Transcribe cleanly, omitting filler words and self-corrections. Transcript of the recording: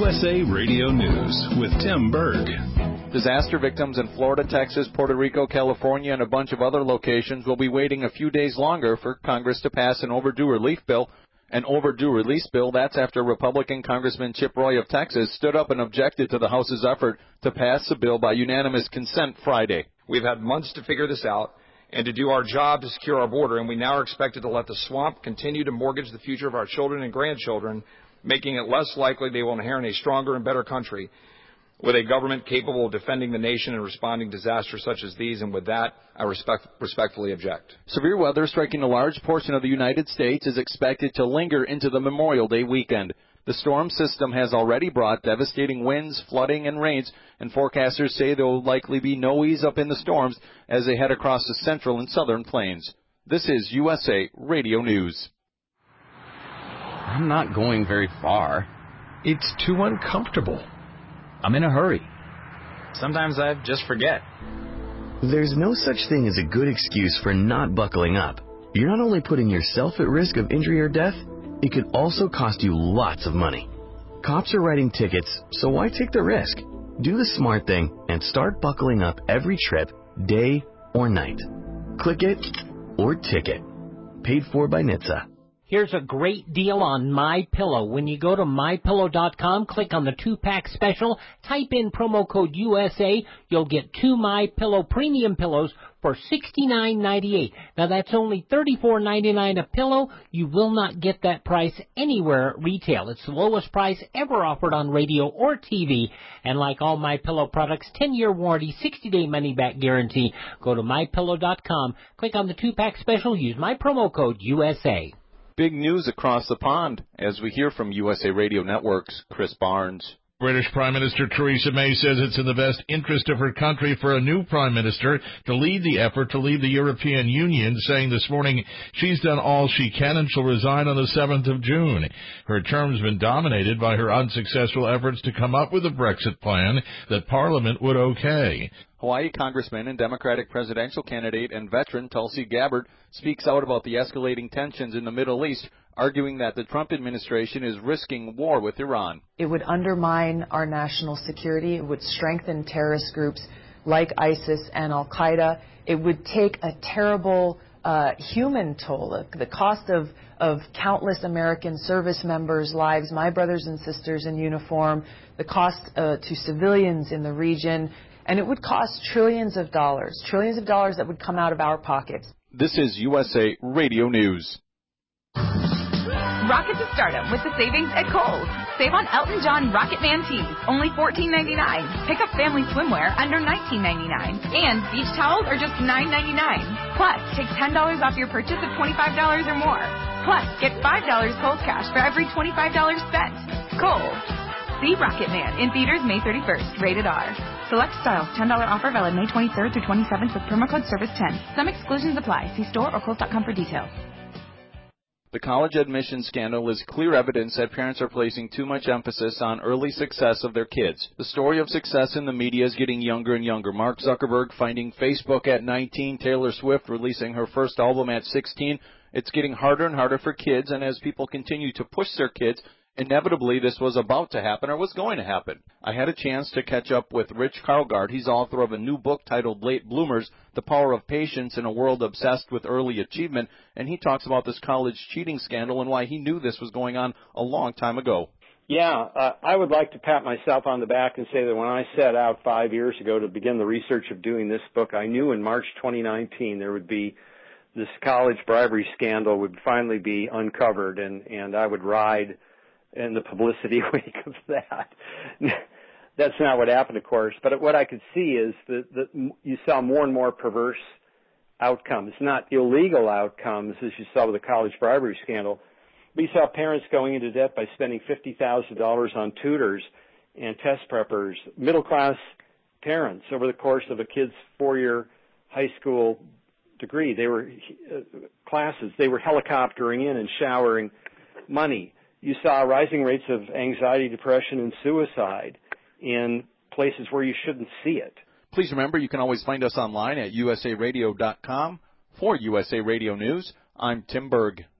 USA Radio News with Tim Berg. Disaster victims in Florida, Texas, Puerto Rico, California, and a bunch of other locations will be waiting a few days longer for Congress to pass an overdue relief bill. An overdue release bill, that's after Republican Congressman Chip Roy of Texas stood up and objected to the House's effort to pass the bill by unanimous consent Friday. We've had months to figure this out and to do our job to secure our border, and we now are expected to let the swamp continue to mortgage the future of our children and grandchildren, making it less likely they will inherit a stronger and better country with a government capable of defending the nation and responding to disasters such as these. And with that, I respectfully object. Severe weather striking a large portion of the United States is expected to linger into the Memorial Day weekend. The storm system has already brought devastating winds, flooding, and rains, and forecasters say there will likely be no ease up in the storms as they head across the central and southern plains. This is USA Radio News. I'm not going very far. It's too uncomfortable. I'm in a hurry. Sometimes I just forget. There's no such thing as a good excuse for not buckling up. You're not only putting yourself at risk of injury or death, it could also cost you lots of money. Cops are writing tickets, so why take the risk? Do the smart thing and start buckling up every trip, day or night. Click it or ticket. Paid for by NHTSA. Here's a great deal on MyPillow. When you go to MyPillow.com, click on the 2-pack special, type in promo code USA, you'll get 2 MyPillow premium pillows for $69.98. Now that's only $34.99 a pillow. You will not get that price anywhere at retail. It's the lowest price ever offered on radio or TV. And like all MyPillow products, 10-year warranty, 60-day money-back guarantee. Go to MyPillow.com, click on the 2-pack special, use my promo code USA. Big news across the pond as we hear from USA Radio Network's Chris Barnes. British Prime Minister Theresa May says it's in the best interest of her country for a new Prime Minister to lead the effort to leave the European Union, saying this morning she's done all she can and she'll resign on the 7th of June. Her term's been dominated by her unsuccessful efforts to come up with a Brexit plan that Parliament would okay. Hawaii Congressman and Democratic presidential candidate and veteran Tulsi Gabbard speaks out about the escalating tensions in the Middle East, arguing that the Trump administration is risking war with Iran. It would undermine our national security. It would strengthen terrorist groups like ISIS and Al-Qaeda. It would take a terrible human toll, the cost of countless American service members' lives, my brothers and sisters in uniform, the cost to civilians in the region. And it would cost trillions of dollars that would come out of our pockets. This is USA Radio News. Rocket to stardom with the savings at Kohl's. Save on Elton John Rocket Man tees, only $14.99. Pick up family swimwear under $19.99. And beach towels are just $9.99. Plus, take $10 off your purchase of $25 or more. Plus, get $5 Kohl's cash for every $25 spent. Kohl's. See Rocket Man in theaters May 31st. Rated R. Select styles. $10 offer valid May 23rd through 27th with promo code SERVICE10. Some exclusions apply. See store or Kohl's.com for details. The college admission scandal is clear evidence that parents are placing too much emphasis on early success of their kids. The story of success in the media is getting younger and younger. Mark Zuckerberg finding Facebook at 19, Taylor Swift releasing her first album at 16. It's getting harder and harder for kids, and as people continue to push their kids, inevitably this was about to happen or was going to happen. I had a chance to catch up with Rich Karlgaard. He's author of a new book titled Late Bloomers, The Power of Patience in a World Obsessed with Early Achievement, and he talks about this college cheating scandal and why he knew this was going on a long time ago. Yeah, I would like to pat myself on the back and say that when I set out 5 years ago to begin the research of doing this book, I knew in March 2019 there would be this college bribery scandal would finally be uncovered, and I would ride in the publicity wake of that. That's not what happened, of course. But what I could see is that you saw more and more perverse outcomes, not illegal outcomes, as you saw with the college bribery scandal. But you saw parents going into debt by spending $50,000 on tutors and test preppers, middle-class parents over the course of a kid's 4-year high school degree. They were classes. They were helicoptering in and showering money. You saw rising rates of anxiety, depression, and suicide in places where you shouldn't see it. Please remember, you can always find us online at usaradio.com. For USA Radio News, I'm Tim Berg.